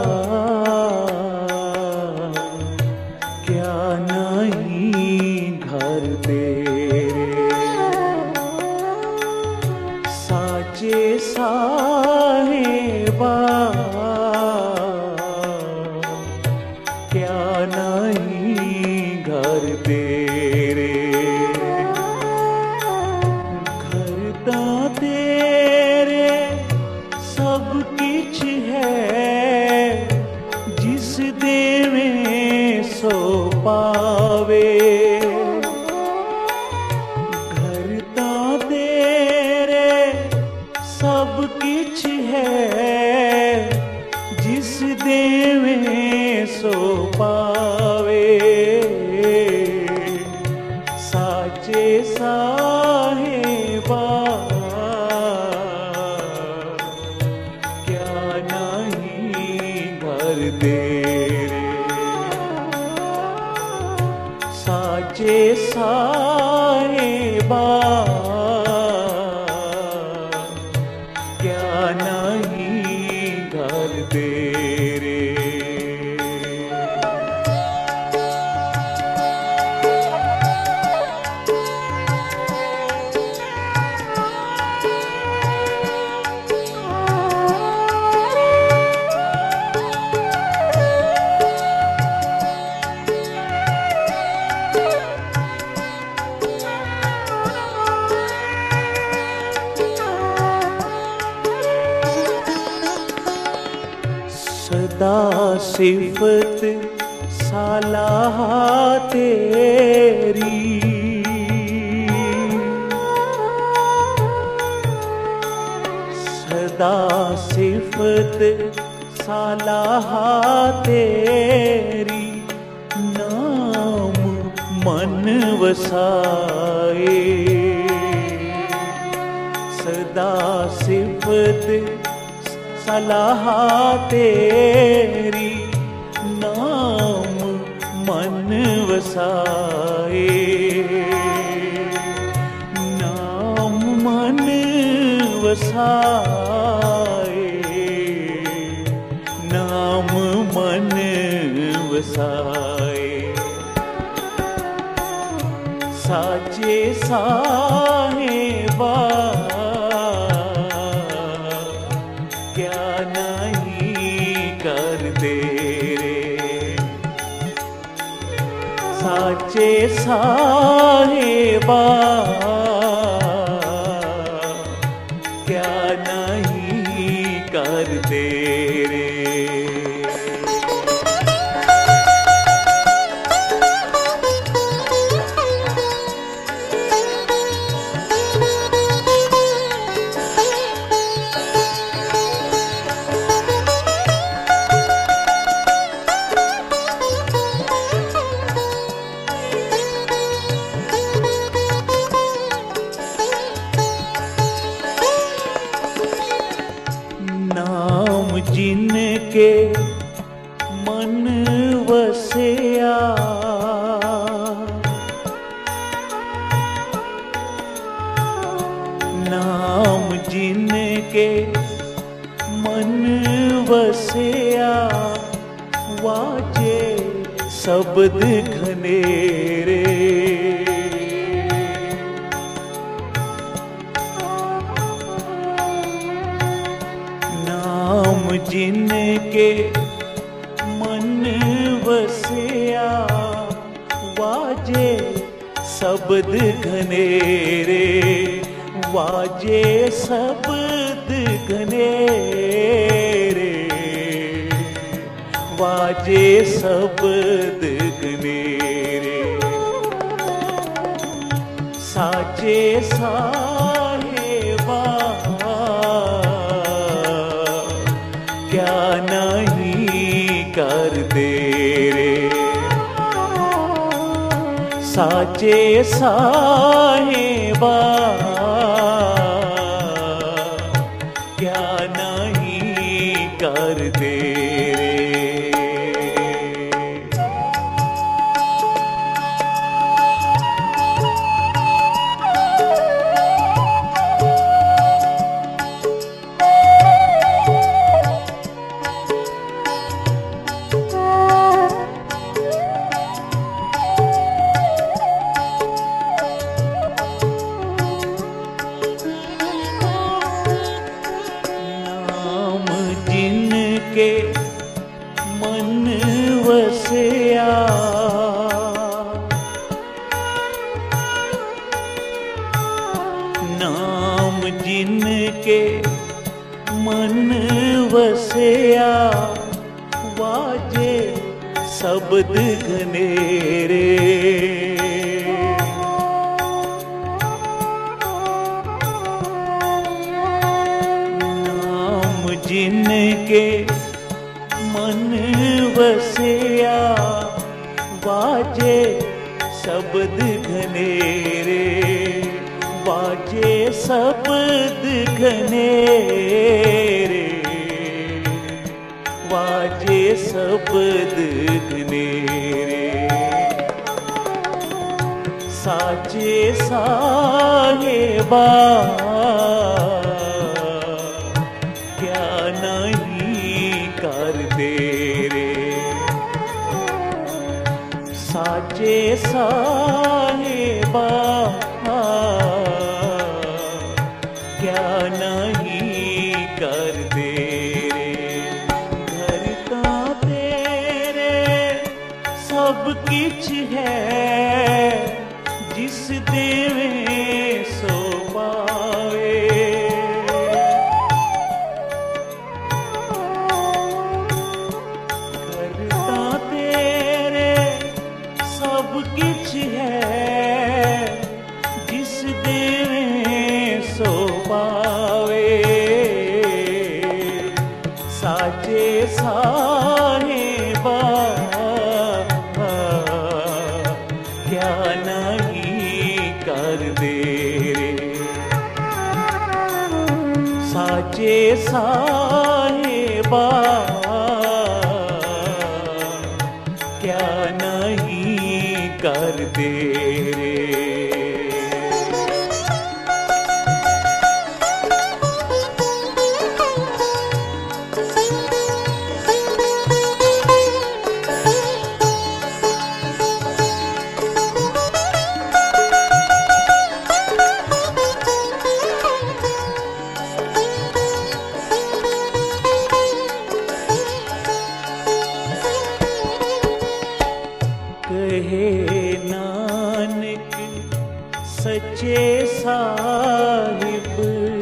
क्या नहीं घर तेरे, साचे साहेबा क्या नहीं घर तेरे। घर दा तेरे सब किछ है, जिस देवे सो पावे। घर दा तेरे सब किछ है, जिस देवे सो पावे। साचे साहेबा क्या नहीं घर तेरे, साचे साहेबा क्या नहीं घर तेरे। सदा सिफत सलाह तेरी, सदा सिफत सलाह तेरी। नाम मन वसाए, सदा सिफत सलाह तेरी। नाम मन वसाए, नाम मन वसाए, नाम मन वसाए। साचे साहेबा क्या नहीं कर तेरे, साचे साहेबा क्या नहीं कर तेरे। नाम जिनके मन वसिया, नाम जिनके मन वसिया। वाजे शब्द घनेरे, नाम जिनके मन वसिया। वाजे शब्द घनेरे, वाजे शब्द घनेरे, वाजे शब्द घनेरे। साचे साहेबा क्या नहीं कर तेरे, साचे साहेबा क्या नहीं कर तेरे। वसिया, नाम जिनके मन वसिया, वाजे शब्द घनेरे। नाम जिनके मन वसिया, वाजे शब्द घनेरे, वाजे शब्द घनेरे, वाजे शब्द घनेरे। साचे साहेबा क्या नहीं कर तेरे, साचे साहेबा क्या नहीं कर तेरे। घर का तेरे सब किछ है, जिस देवे सो पावे। घर का तेरे सब किछ है, जिस देवे सो पावे। साचे साहेबा क्या नहीं कर तेरे, साचे साहेबा क्या नहीं कर तेरे। कहे नानक सच्चे साहिब,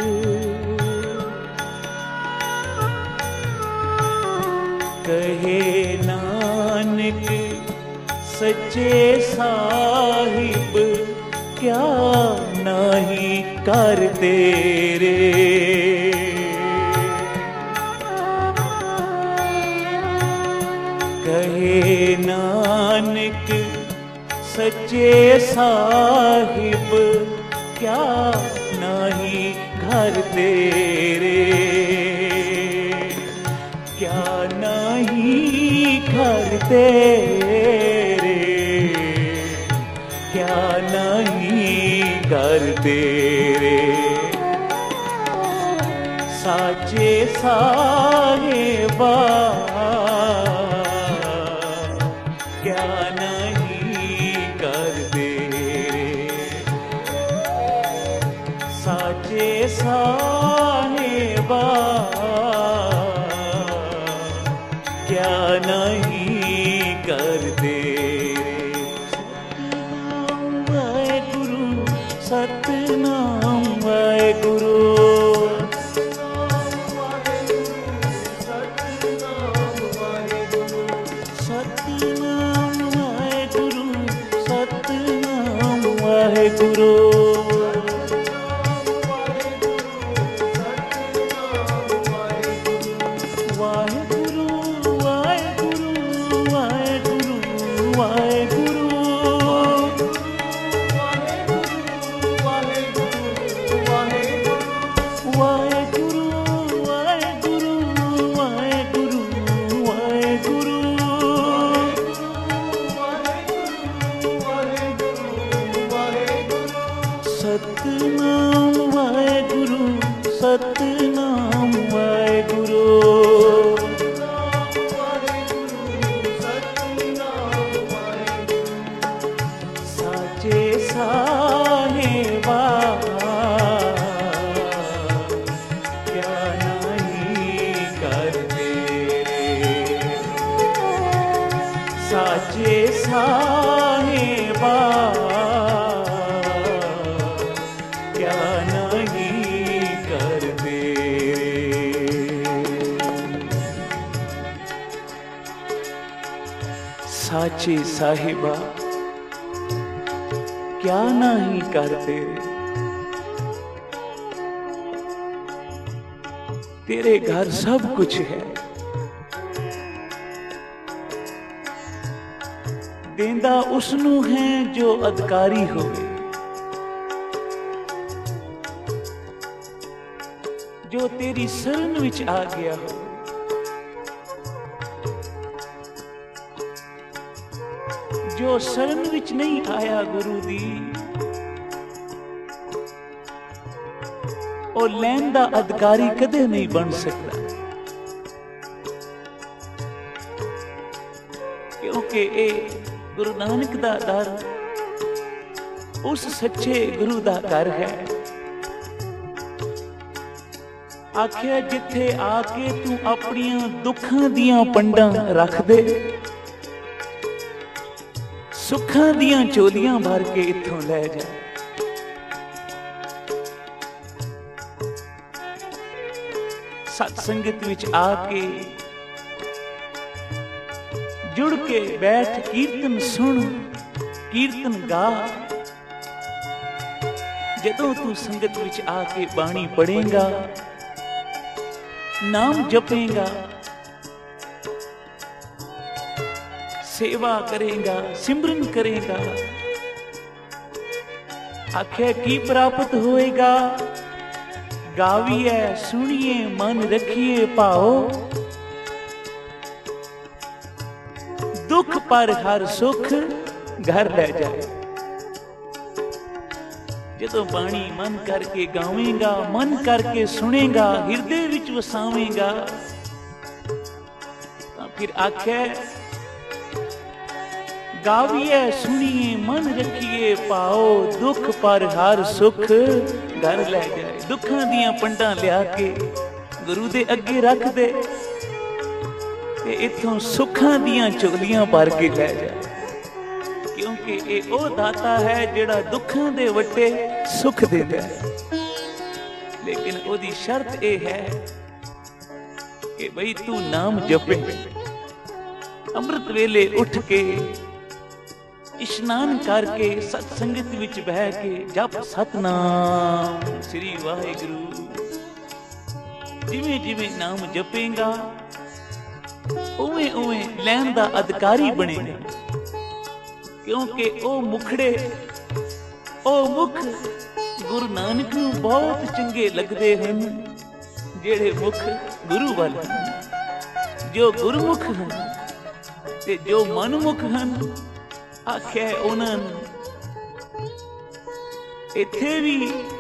कहे नानक सच्चे साहिब क्या नहीं कर तेरे। कहे नानक सच्चे साहिब क्या नहीं घर तेरे, क्या नहीं घर तेरे, क्या नहीं घर तेरे। साचे साहेबा क्या नहीं कर तेरे, साचे साहेबा क्या नहीं कर तेरे। सतनाम वाहेगुरु, सतनाम वाहेगुरु, सतनाम वाहेगुरु, सतनाम वाहेगुरु। साचे साहिबा क्या नहीं करते। साचे साहिबा क्या नहीं करते। तेरे घर सब कुछ है, देंदा उसनू है जो अधिकारी होवे, जो तेरी शरण विच आ गया हो। जो शरण विच नहीं आया गुरु दी, ਉਹ ਲੈਣ ਦਾ ਅਧਿਕਾਰੀ ਕਦੇ ਨਹੀਂ ਬਣ ਸਕਦਾ, ਕਿਉਂਕਿ ਇਹ ਗੁਰੂ ਨਾਨਕ ਦਾ ਦਰ ਉਸ ਸੱਚੇ ਗੁਰੂ ਦਾ ਘਰ ਹੈ। ਆਖਿਆ ਜਿੱਥੇ ਆ ਕੇ ਤੂੰ ਆਪਣੀਆਂ ਦੁੱਖਾਂ ਦੀਆਂ ਪੰਡਾਂ ਰੱਖ ਦੇ, ਸੁੱਖਾਂ ਦੀਆਂ ਝੋਲੀਆਂ ਭਰ ਕੇ ਇੱਥੋਂ ਲੈ ਜਾ। सत संगत विच आके जुड़ के बैठ कीर्तन सुन, कीर्तन गा। जदों तू संगत विच आके बाणी पढ़ेगा, नाम जपेगा, सेवा करेगा, सिमरन करेगा, आखे की प्राप्त होएगा। गाविए सुनिए मन रखिए पाओ, दुख पर हर सुख घर ले जाए। जदों बाणी मन करके गावेगा, मन करके सुनेगा, हृदय विच वसावेगा, फिर आखे गाविए सुनिए मन रखिए पाओ, दुख पर हर सुख घर ले जाए। दुखों दियां पंडां लिया के गुरु दे अगे रख दे ते इत्थों सुखां दियां झोलियां भर के ले जाए, क्योंकि ये ओ दाता है जिहड़ा दुखों दे वट्टे सुख देता है। लेकिन ओदी शर्त ये है कि बई तू नाम जपे, अमृत वेले उठ के इशनान करके सत्संगत विच बह के जप सतनाम श्री वाहिगुरु। जिवें जिवें नाम जपेगा उवें उवें लैन दा अधिकारी बनेगा, क्योंकि ओ मुखड़े ओ मुख गुरु नानक नूं बहुत चंगे लगदे हन, जेड़े मुख गुरु वाल हन। जो गुरमुख हन ते जो मनमुख हन, आख्या उन्होंने इत्थे भी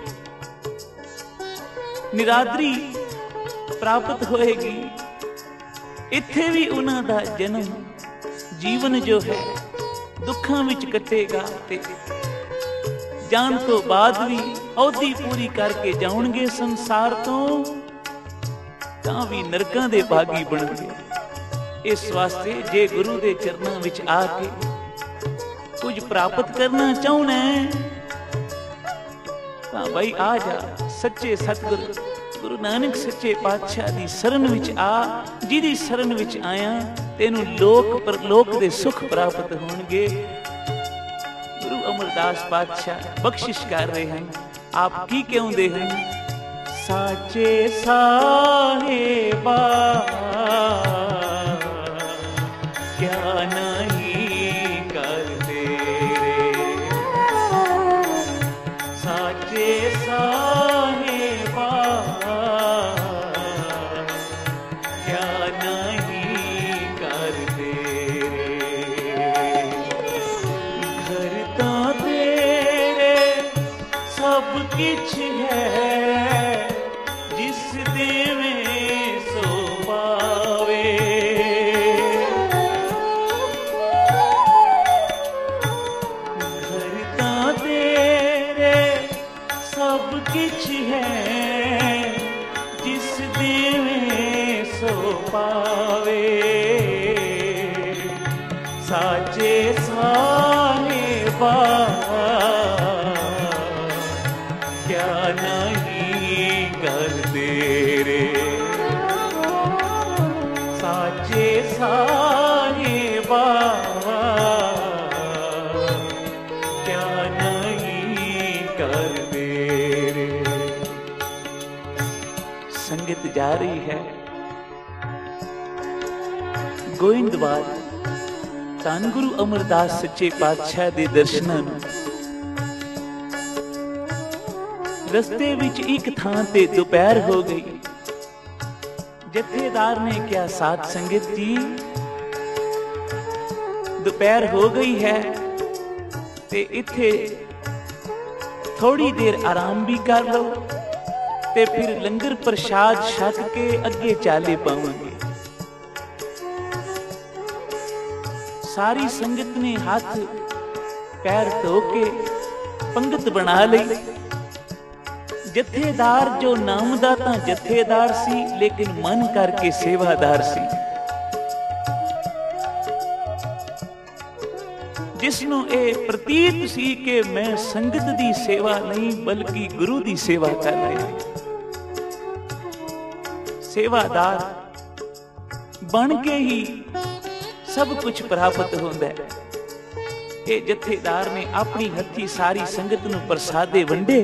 निरादरी प्राप्त होएगी, इत्थे भी उन्हां दा जन्म जीवन जो है दुखां विच कटेगा, ते जान तो बाद भी औधी पूरी करके जाउणगे संसार तो, तां भी नरकां दे भागी बनणगे। इस वास्ते जे गुरु दे चरनां विच आके कुछ प्राप्त करना चाहना है तो भाई आ जा सच्चे सतगुरु गुरु नानक सच्चे पातशाह दी शरण विच आ। जिहदी शरण विच आया तेनू लोक परलोक दे सुख प्राप्त होणगे। गुरु अमरदास पातशाह बख्शिश कर रहे हैं, आप की कहंदे हैं? साचे साहिबा क्या नहीं करते, साचे साहिबा क्या नहीं करते। घर तां तेरे सब किछ है, जिस देवे सो पावे। साजे साहेबा क्या नहीं कर तेरे, साजे साहेबा क्या नहीं कर तेरे। संगत जा रही है गोइंदवाल ਧੰਨ ਗੁਰੂ ਅਮਰਦਾਸ ਸੱਚੇ ਪਾਤਸ਼ਾਹ ਦੇ ਦਰਸ਼ਨਾਂ ਨੂੰ। ਰਸਤੇ ਵਿੱਚ ਇੱਕ ਥਾਂ ਤੇ ਦੁਪਹਿਰ ਹੋ ਗਈ। ਜਥੇਦਾਰ ਨੇ ਕਿਹਾ ਸਾਧ ਸੰਗਤ ਜੀ ਦੁਪਹਿਰ ਹੋ ਗਈ ਹੈ ਤੇ ਇੱਥੇ ਥੋੜੀ ਦੇਰ ਆਰਾਮ ਵੀ ਕਰ ਲਓ ਤੇ ਫਿਰ ਲੰਗਰ ਪ੍ਰਸ਼ਾਦ ਛਕ ਕੇ ਅੱਗੇ ਚਾਲੇ ਪਾਵਾਂਗੇ। सारी संगत ने हाथ पैर धो के पंगत बना ली। जथेदार जो नाम दा तां जथेदार सी लेकिन मन करके सेवादार सी, जिसनों ये प्रतीत सी कि मैं संगत दी सेवा नहीं बल्कि गुरु दी सेवा कर रहा। सेवादार बन के ही सब कुछ प्राप्त होंदा है। ये जथेदार ने अपनी हथी सारी संगत नूं प्रसादे वंडे।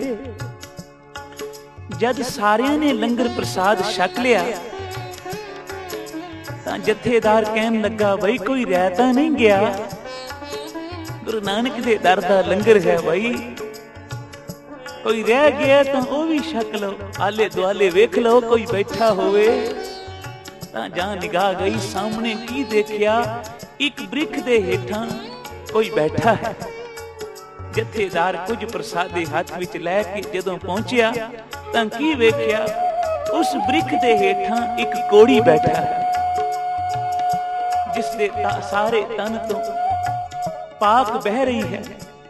जद सारियां ने लंगर प्रसाद छक लिया तां जथेदार कहन लगा बई कोई रह तां नहीं गया, गुरु नानक दे दर दा लंगर है बई, कोई रह गया तां ओ भी छक लो, आले दुआले वेख लो कोई बैठा होवे। जहां निगाह गई सामने की देखिया एक वृक्ष दे हेठां कोई बैठा है। जथेदार कुछ प्रसादे हाथ विच लैके जदों पहुंचिया तां की वेखिया उस वृक्ष दे हेठां एक कोड़ी बैठा है, जिसदे सारे तन तो पाक बह रही है,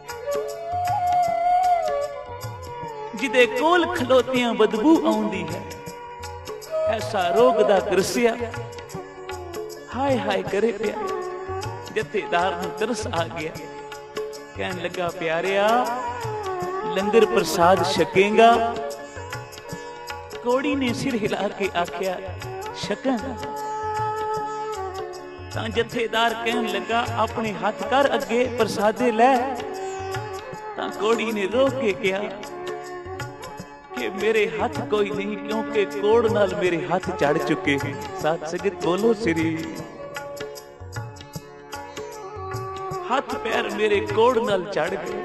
जिदे कोल खलोतियां बदबू आउंदी है। ऐसा रोग दा दृश्य हाय हाय करे पिया। जथेदार नूं तरस आ गया, कहन लगा प्यारिया लंगर प्रसाद छकेगा? कोड़ी ने सिर हिला के आख्या छकां। तां जथेदार कहन लगा अपने हाथ कर अगे प्रसादे लै। तां कोड़ी ने रोक के कहा कि मेरे हाथ कोई नहीं, क्योंकि कोड़ नाल मेरे हाथ चढ़ चुके हैं। साथ संगत बोलो श्री, हाथ पैर मेरे कोड़ नाल चढ़ गए।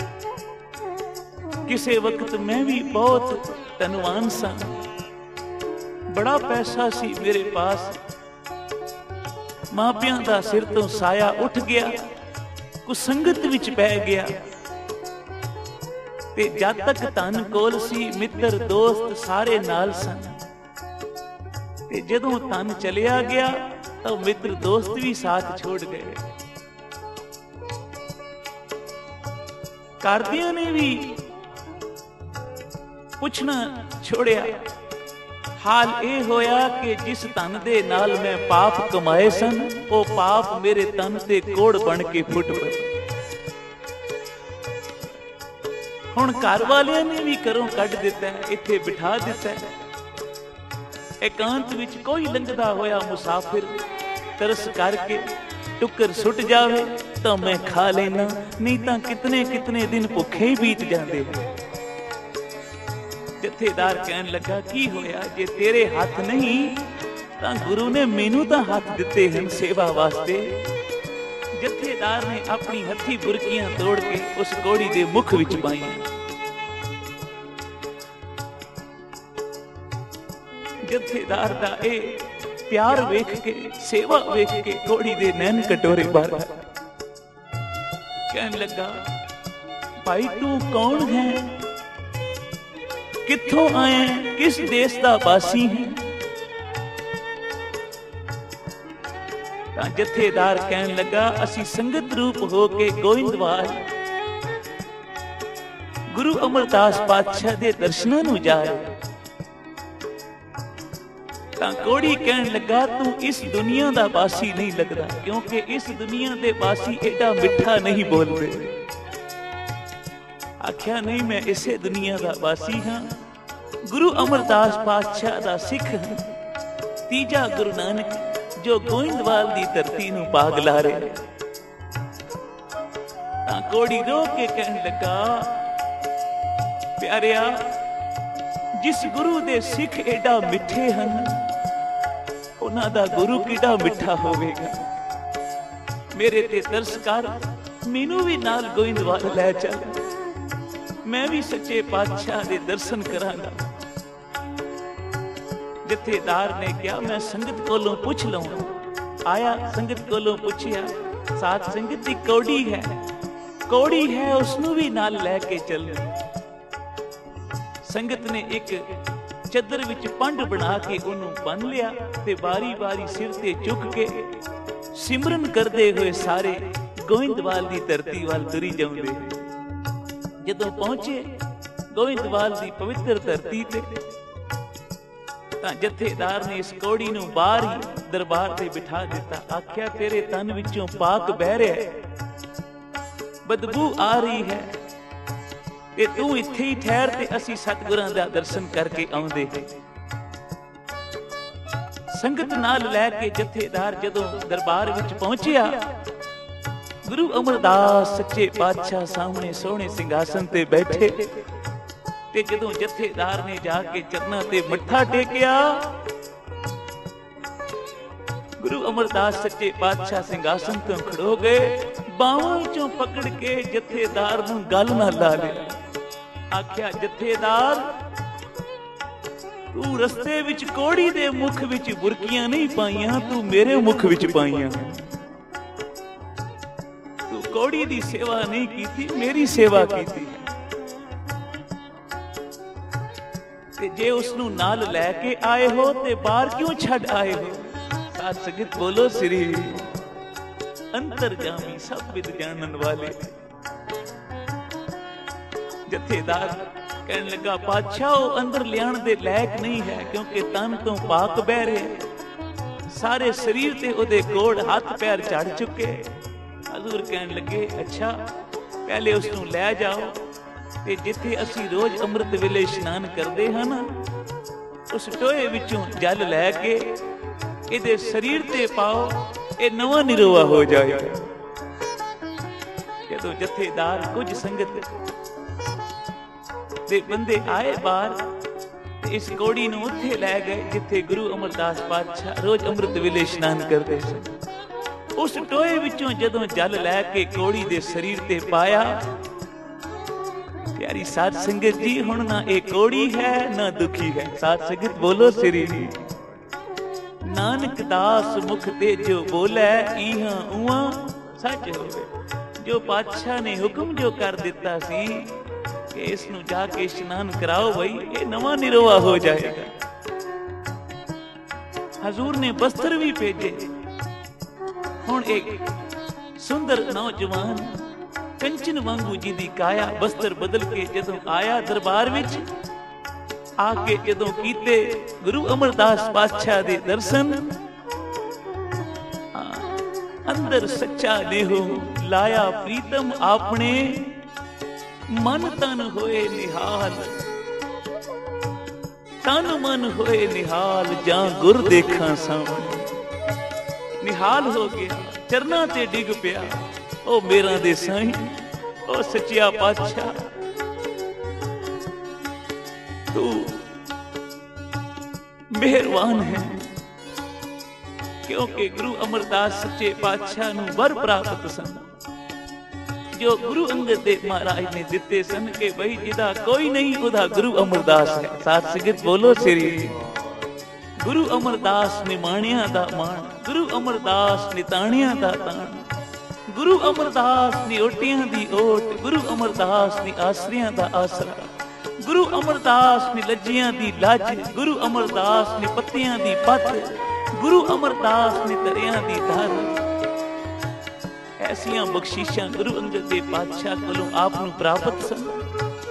किसे वक्त मैं भी बहुत धनवान सा, बड़ा पैसा सी मेरे पास, मापियां दा सिर तो साया उठ गया, कुसंगत विच पै गया। ते जद तक धन कोल सी मित्र दोस्त सारे नाल सन, ते जदों धन चलिया गया तो मित्र दोस्त भी साथ छोड़ गए। कारदियां ने भी पुछना छोड़िया। हाल ये होया कि जिस धन दे नाल मैं पाप कमाए सन, वो पाप मेरे तन ते कोड़ बन के फुट पए। हुण घर वालियां ने भी घरों कढ दिता है, इत्थे बिठा दिता है। एकांत विच कोई लंघदा होया मुसाफिर तरस करके टुकर सुट जावे तो मैं खा लेना, नहीं तो कितने कितने दिन भुखे ही बीत जाते हैं। जथेदार कहन लगा की होया, जे तेरे हाथ नहीं तो गुरु ने मैनू तो हाथ दिते हैं सेवा वास्ते। जथेदार ने अपनी हथी बुरकियां तोड़ के उस कोड़ी दे मुख विच पाईयां। जथेदार दा ए प्यार वेख के, सेवा वेख के कोड़ी दे नैन कटोरे बार कहन लगा भाई तू कौन है, कित्थों आए, किस देश दा वासी है? जथेदार कहन लगा असी संगत रूप हो के गोइंदवाल गुरु अमरदास पातशाह दे दर्शनां नूं जा रहे। तां कोड़ी कहन लगा तू इस दुनिया दा वासी नहीं लगदा, क्योंकि इस दुनिया दे वासी एडा मिठा नहीं बोलते। आख्या नहीं मैं इसे दुनिया दा वासी हाँ, गुरु अमरदास पातशाह दा सिख हाँ, तीजा गुरु नानक जो गोइंदवाल दी धरती नूं पाग ला रहे। तां कोड़ी रो के कहन लगा प्यारिया जिस गुरु दे सिख एडा मिठे हन उन्हां दा गुरु किडा मिठा होवेगा। मेरे ते तरस कर, मैनू भी नाल गोइंदवाल लै चल, मैं भी सच्चे पातशाह दे दर्शन करांगा। जथेदार ने कहा मैं संगत कोलों पुछ लवां। आया संगत कोलों पुछया, साथ संगत दी कौड़ी है, कौड़ी है उसनू भी नाल लैके चल। संगत ने एक चदर विच पंड बना के उन्होंने बन लिया ते बारी बारी सिर ते चुक के सिमरन करते हुए सारे गोइंदवाल दी धरती वाल तुरी जाउंदे। जदों पहुंचे गोइंदवाल दी पवित्र धरती ते तां जथेदार ने इस कौड़ी नूं बाहर ही दरबार ते बिठा दिता। आख्या तेरे तन विचों पाक बह रहा है, बदबू आ रही है, ते तू इत्थे ही ठहर ते असी सतगुरां दा दर्शन करके आउंदे। संगत नाल लैके जथेदार जदों दरबार विच पहुंचिया, गुरु अमरदास सच्चे पातशाह सामने सोहणे सिंघासन ते बैठे ते जदों जथेदार ने जाके चरनां ते मत्था टेकिया, गुरु अमरदास सच्चे पातशाह सिंघासन तो खड़ो गए, बावां चों पकड़ के जथेदार नूं गल ना ला लिया। आख्या जथेदार तू रस्ते विच कोड़ी दे मुख विच बुरकियां नहीं पाइयां, तू मेरे मुख विच पाइयां। तू कोड़ी दी सेवा नहीं कीती, मेरी सेवा कीती। ते जे उसनू नाल लैके आए हो ते बाहर क्यों छड़ आए हो? साथ संगत बोलो श्री अंतरगामी सब विद जानन वाले। जथेदार कहने लगा पातशाह अंदर लियाण दे लायक नहीं है, क्योंकि तन तो पाक बह रहे, सारे शरीर ते ओदे कोड़ हाथ पैर चढ़ चुके। हजूर कहने लगे अच्छा पहले उसनू लै जाओ ते जिथे असी रोज अमृत वेले इशनान करते हैं ना, उस टोए विचों जल लैके इहदे शरीर ते पाओ, ये नवा निरोआ हो जाएगा। जदों जथेदार कुछ संगत दे बंदे आए बाहर, इस कौड़ी नूं उत्थे लै गए जिथे गुरु अमरदास पातशाह रोज अमृत वेले इशनान करते सन। उस टोए विचों जदों जल लैके कौड़ी दे शरीर ते पाया, प्यारी साध संगत जी हुण ना एक कौड़ी है ना दुखी है। साध संगत बोलो श्री नानक दास मुख ते जो बोले इहां उहां सच होवे। जो पातशाह ने हुक्म जो कर दिता सी कि इसनू जाके इशनान कराओ भाई, ये नवा निरोआ हो जाएगा। हजूर ने वस्त्र भी भेजे। हुण एक सुंदर नौजवान कंचन वांगू जी दी काया वस्त्र बदल के जदों आया दरबार विच, आके जदों कीते गुरु अमरदास पातशाह दे दर्शन, अंदर सच्चा नेहो लाया प्रीतम आपने, मन तन होए निहाल, तन मन होए निहाल, जां गुर देखा सामने। निहाल हो गया, चरना ते डिग पिया, ओ मेरा दे साईं, ओ सच्चिया पातशाह, तू मेहरबान है। क्योंकि गुरु अमरदास सच्चे पातशाह नूं वर प्राप्त सन, जो गुरु अंगद देव महाराज ने दिते सन कि भाई जिदा कोई नहीं उदा गुरु अमरदास है। साथ संगत बोलो श्री गुरु अमरदास निमाणिया दा मान, गुरु अमरदास निताणिया दा ताण, गुरु अमरदास नी ओटियां दी ओट, गुरु अमरदास नी आसरियां दा आसरा, गुरु अमरदास नी लज्जियां दी लज, गुरु अमरदास नी पत्तियां दी पत, गुरु अमरदास नी दरियां दी धर। ऐसियां बख्शीशां गुरु अंगद देव पातशाह कोलों आप नूं प्राप्त सन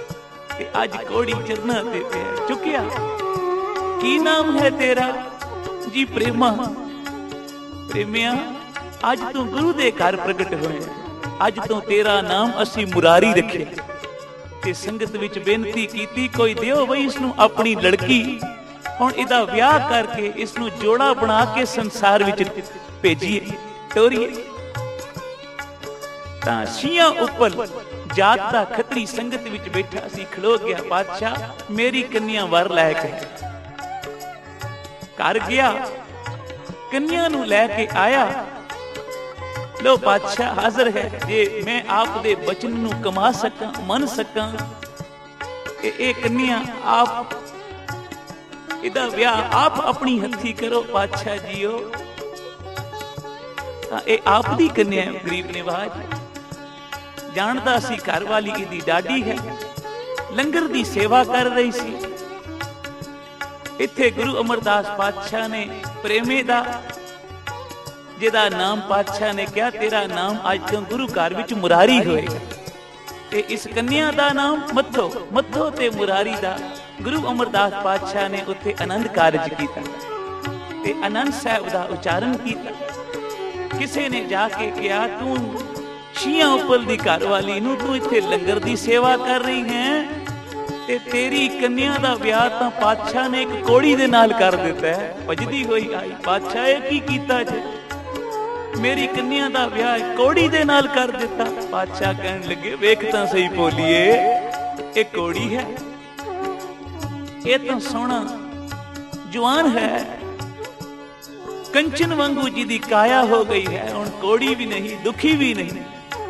ते अज कोड़ी चरना ते चुकिया। की नाम है तेरा? जी प्रेमा प्रेमिया अज तू गुरु दे घर प्रगट होए, अज तो तेरा नाम असी मुरारी रखे ते संगत विच बेनती कीती कोई दिओ बई इसनू अपनी लड़की, हुण इहदा विआह करके इसनू जोड़ा बना के संसार विच भेजीए टोरीए। तां छियां उप्पल जात दा खतरी संगत विच बैठा सी, खलो गया बादशाह मेरी कन्या वर लैके घर गया, कन्या नू लैके आया। लो बादशाह हाजिर है, जे मैं आप दे बचन नू कमा सकां मन सकां ए कन्या आप इहदा विआह आप अपनी हथी करो बादशाह जीओ। तां ए आप दी कन्या गरीब निवाज जानदा सी घर वाली इहदी डाडी है, लंगर दी सेवा कर रही सी। इत्थे गुरु अमरदास पातशाह ने प्रेमे दा जिहदा नाम पातशाह ने कहा तेरा नाम अज तो गुरु घर विच मुरारी होएगा, ते इस कन्या दा नाम मत्थो, मत्थो ते मुरारी दा गुरु अमरदास पातशाह ने उत्थे आनंद कारज कीता ते आनंद साहब दा उच्चारण कीता। किसे ने जाके कहा तू छियां उप्पल दी घर वाली नू तू इत्थे लंगर दी सेवा कर रही है ते तेरी कन्या दा विआह तां पातशाह ने एक कोड़ी दे नाल कर दिता है। भजदी होई आई पातशाह ये की कीता जे, मेरी कन्या दा विआह कोड़ी दे नाल कर दिता। पातशाह कहन लगे वेख तां सही बोलिए ये कोड़ी है, ये तां सोहना जवान है, कंचन वांगू जी दी काया हो गई है, हुण कोड़ी भी नहीं दुखी भी नहीं।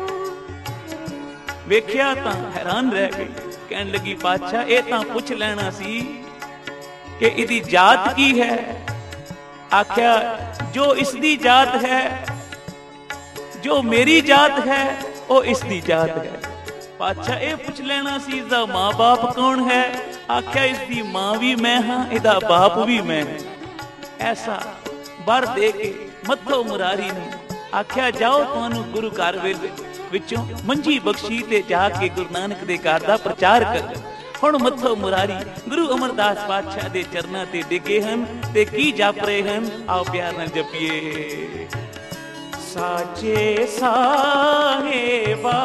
वेख्या तां हैरान रह गई, कहन लगी पातशाह ये तां पुछ लेना सी कि इहदी जात की है। आख्या जो इसदी जात है, जो मेरी जात है वो इसदी जात है। पातशाह ये पुछ लेना सी इसदा मां बाप कौन है। आख्या इसदी मां भी मैं हाँ, इहदा बाप भी मैं है। ऐसा वर दे के मत्थो मुरारी ने आख्या जाओ तुहानू गुरु घर विचों मंजी बख्शी ते जाके गुरु नानक दे घर दा प्रचार कर। हुण मत्थो मुरारी गुरु अमरदास पातशाह दे चरनां ते डिगे हन ते की जप रहे हन। आओ प्यार नाल जपीए साचे साहेबा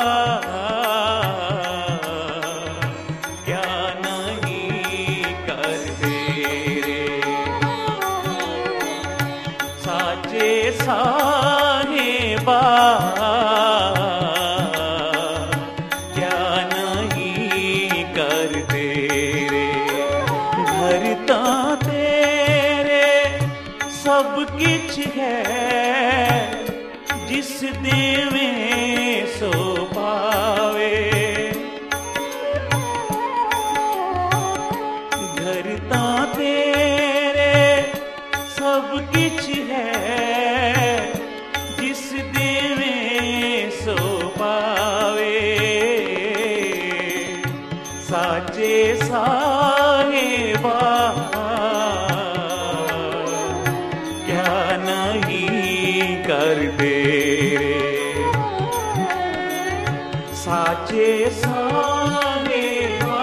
क्या नहीं कर दे रे, साचे साहेबा क्या नहीं कर दे रे। घर तां तेरे सब किछ है, जिस देवे सो पावे। घर तां तेरे सब किछ है, जिस देवे सो पावे। साचे साहेबा क्या नहीं कर दे रे, साचे साहेबा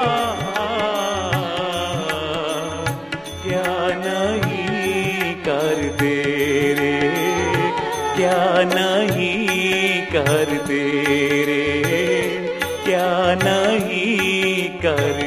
क्या नहीं कर दे रे, क्या नहीं कर दे रे, क्या नहीं कर